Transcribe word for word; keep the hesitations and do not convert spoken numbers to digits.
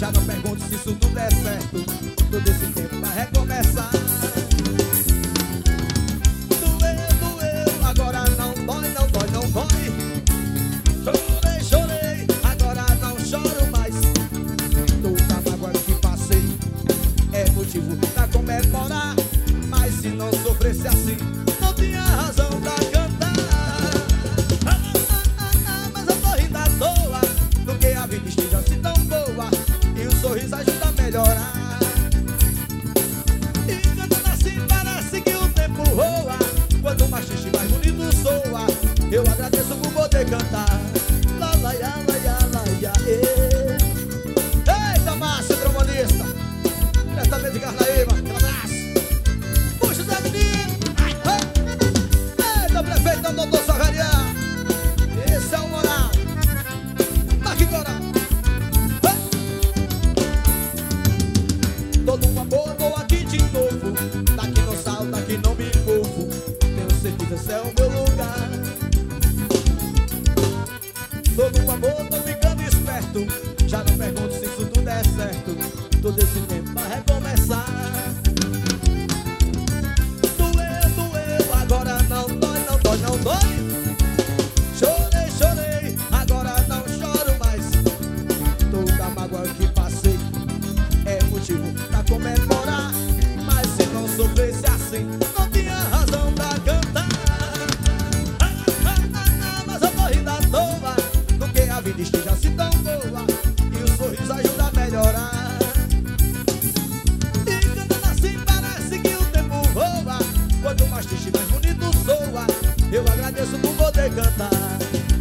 Já não pergunto se isso tudo é certo. Todo esse tempo vai recomeçar. Doeu, doeu, agora não dói, não dói, não dói. Chorei, chorei, agora não choro mais. Toda mágoa que passei é motivo pra comemorar. Mas se não sofresse assim, não tinha razão pra cantar. Ah, ah, ah, ah, mas eu tô rindo à toa, porque a vida esteja assim tão boa e o sorriso ajuda a melhorar. E cantando assim parece que o tempo voa. Quanto mais triste, mais bonito soa. Eu agradeço por poder cantar. Lá, lá, lá, lá, lá, lá, ê. Eita, Márcio, trombonista, diretamente de Carnaíba, aquele abraço. Puxa, Zé Menino. Eita, prefeito, doutor Saverian. Esse é o moral. Marque agora. Todo um amor, vou aqui de novo. Daqui não salto, daqui não me envolvo. Tenho certeza, esse é o meu lugar. Todo um amor, tô ficando esperto. Já não pergunto se isso tudo é certo. Todo esse tempo vai recomeçar. Doeu, doeu, agora não dói, não dói, não dói. Chorei, chorei, agora não choro mais. Toda mágoa que passei é motivo pra comemorar. Mas se não sofresse assim, não tinha razão pra cantar. Ah, ah, ah, ah, mas eu tô rindo à toa, porque a vida esteja assim tão boa e o sorriso ajuda a melhorar. E cantando assim parece que o tempo voa. Quanto mais triste, mais bonito soa. Eu agradeço por poder cantar.